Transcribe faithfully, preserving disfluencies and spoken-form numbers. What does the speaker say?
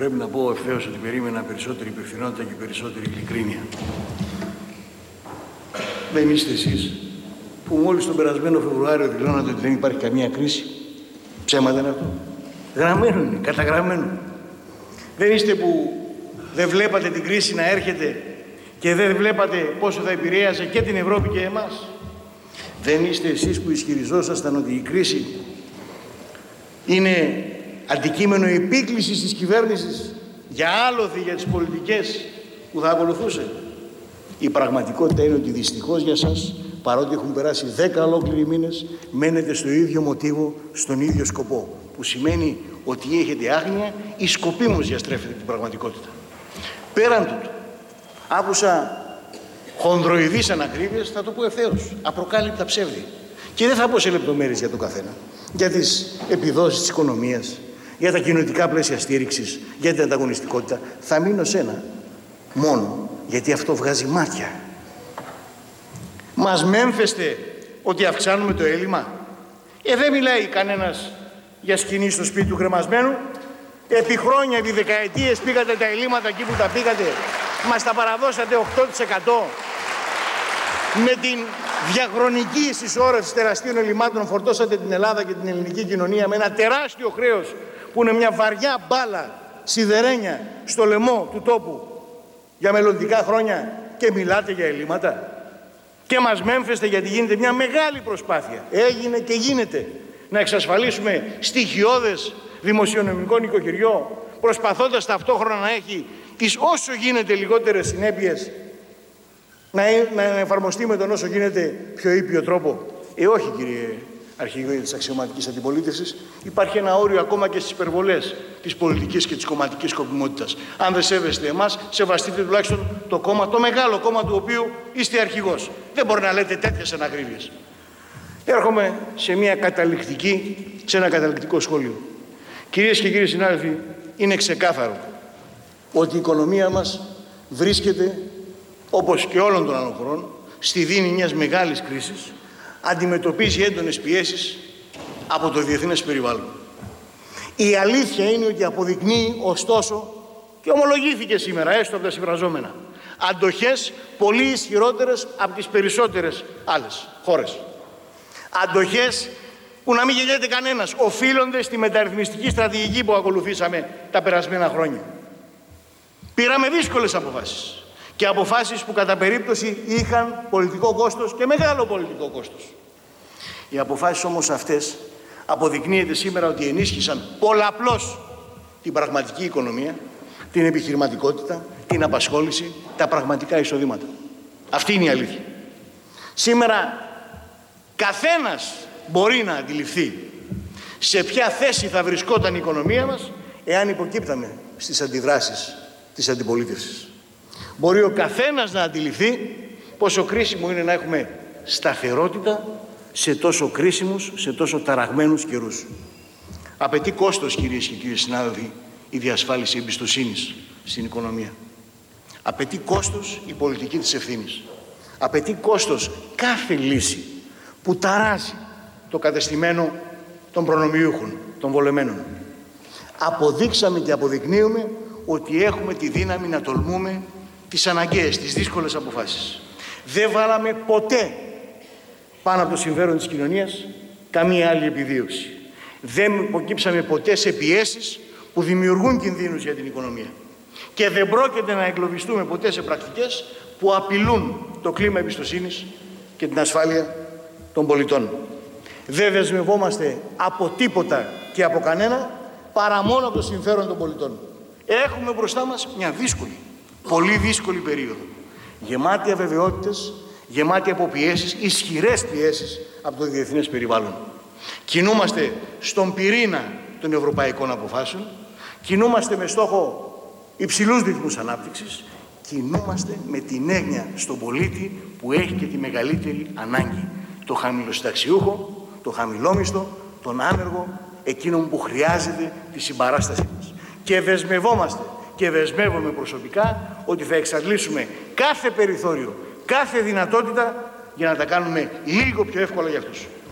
Πρέπει να πω ευθέως ότι περίμενα περισσότερη υπευθυνότητα και περισσότερη ειλικρίνεια. Δεν είστε εσείς που μόλις τον περασμένο Φεβρουάριο δηλώνατε ότι δεν υπάρχει καμία κρίση. Ψέματα είναι αυτό. Γραμμένο είναι, καταγραμμένο. Δεν είστε που δεν βλέπατε την κρίση να έρχεται και δεν βλέπατε πόσο θα επηρέαζε και την Ευρώπη και εμάς. Δεν είστε εσείς που ισχυριζόσασταν ότι η κρίση είναι αντικείμενο επίκλησης της κυβέρνησης για άλοθη για τις πολιτικές που θα ακολουθούσε. Η πραγματικότητα είναι ότι δυστυχώς για σας, παρότι έχουν περάσει δέκα ολόκληροι μήνες, μένετε στο ίδιο μοτίβο, στον ίδιο σκοπό, που σημαίνει ότι έχετε άγνοια ή σκοπίμως διαστρέφετε την πραγματικότητα. Πέραν τούτου, άκουσα χονδροειδείς ανακρίβειες, θα το πω ευθέως, απροκάλυπτα ψεύδη. Και δεν θα πω σε λεπτομέρειες για τον καθένα. Για τις επιδόσεις της οικονομίας, για τα κοινωνικά πλαίσια στήριξης, για την ανταγωνιστικότητα. Θα μείνω σε ένα μόνο, γιατί αυτό βγάζει μάτια. Μας μέμφεστε ότι αυξάνουμε το έλλειμμα. Ε, δεν μιλάει κανένας για σκηνή στο σπίτι του κρεμασμένου. Επί χρόνια, επί δεκαετίες πήγατε τα ελλείμματα εκεί που τα πήγατε. Μας τα παραδώσατε οκτώ τοις εκατό. Με την διαχρονική συσσόρευση τεραστίων ελλημάτων φορτώσατε την Ελλάδα και την ελληνική κοινωνία με ένα τεράστιο χρέος που είναι μια βαριά μπάλα σιδερένια στο λαιμό του τόπου για μελλοντικά χρόνια και μιλάτε για ελλείμματα. Και μας μέμφεστε γιατί γίνεται μια μεγάλη προσπάθεια. Έγινε και γίνεται να εξασφαλίσουμε στοιχειώδες δημοσιονομικό νοικοκυριό, προσπαθώντας ταυτόχρονα να έχει τις όσο γίνεται λιγότερες συνέπειες, να, να εφαρμοστεί με τον όσο γίνεται πιο ήπιο τρόπο. Ε, όχι, κύριε Αρχηγέ της αξιωματικής αντιπολίτευσης, υπάρχει ένα όριο ακόμα και στις υπερβολές της πολιτικής και της κομματικής σκοπιμότητας. Αν δεν σέβεστε εμάς, σεβαστείτε τουλάχιστον το κόμμα, το μεγάλο κόμμα του οποίου είστε αρχηγός. Δεν μπορεί να λέτε τέτοιες ανακρίβειες. Έρχομαι σε, μια καταληκτική, σε ένα καταληκτικό σχόλιο. Κυρίες και κύριοι συνάδελφοι, είναι ξεκάθαρο ότι η οικονομία μας βρίσκεται, όπως και όλων των άλλων χωρών, στη δίνη μιας μεγάλης κρίσης, αντιμετωπίζει έντονες πιέσεις από το διεθνές περιβάλλον. Η αλήθεια είναι ότι αποδεικνύει, ωστόσο, και ομολογήθηκε σήμερα, έστω από τα συμφραζόμενα, αντοχές πολύ ισχυρότερες από τις περισσότερες άλλες χώρες. Αντοχές που, να μην γελιέται κανένας, οφείλονται στη μεταρρυθμιστική στρατηγική που ακολουθήσαμε τα περασμένα χρόνια. Πήραμε δύσκολες αποφάσεις και αποφάσεις που κατά περίπτωση είχαν πολιτικό κόστος και μεγάλο πολιτικό κόστος. Οι αποφάσεις όμως αυτές αποδεικνύεται σήμερα ότι ενίσχυσαν πολλαπλώς την πραγματική οικονομία, την επιχειρηματικότητα, την απασχόληση, τα πραγματικά εισοδήματα. Αυτή είναι η αλήθεια. Σήμερα καθένας μπορεί να αντιληφθεί σε ποια θέση θα βρισκόταν η οικονομία μας εάν υποκύπταμε στις αντιδράσεις της αντιπολίτευσης. Μπορεί ο καθένας να αντιληφθεί πόσο κρίσιμο είναι να έχουμε σταθερότητα σε τόσο κρίσιμους, σε τόσο ταραγμένους καιρούς. Απαιτεί κόστος, κυρίες και κύριοι συνάδελφοι, η διασφάλιση εμπιστοσύνης στην οικονομία. Απαιτεί κόστος η πολιτική της ευθύνης. Απαιτεί κόστος κάθε λύση που ταράζει το κατεστημένο των προνομιούχων, των βολεμένων. Αποδείξαμε και αποδεικνύουμε ότι έχουμε τη δύναμη να τολμούμε τις αναγκαίες, τις δύσκολες αποφάσεις. Δεν βάλαμε ποτέ πάνω από το συμφέρον της κοινωνίας καμία άλλη επιδίωξη. Δεν υποκύψαμε ποτέ σε πιέσεις που δημιουργούν κινδύνους για την οικονομία. Και δεν πρόκειται να εγκλωβιστούμε ποτέ σε πρακτικές που απειλούν το κλίμα εμπιστοσύνης και την ασφάλεια των πολιτών. Δεν δεσμευόμαστε από τίποτα και από κανένα παρά μόνο από το συμφέρον των πολιτών. Έχουμε μπροστά μας μια δύσκολη, πολύ δύσκολη περίοδο. Γεμάτη αβεβαιότητες, γεμάτη από πιέσεις, ισχυρές πιέσεις από το διεθνές περιβάλλον. Κινούμαστε στον πυρήνα των ευρωπαϊκών αποφάσεων, κινούμαστε με στόχο υψηλούς ρυθμούς ανάπτυξης, κινούμαστε με την έγνοια στον πολίτη που έχει και τη μεγαλύτερη ανάγκη. Το χαμηλοσυνταξιούχο, το χαμηλόμισθο, τον άνεργο, εκείνον που χρειάζεται τη συμπαράστασή μας. Και δεσμευόμαστε και δεσμεύομαι προσωπικά ότι θα εξαντλήσουμε κάθε περιθώριο, κάθε δυνατότητα για να τα κάνουμε λίγο πιο εύκολα για αυτούς.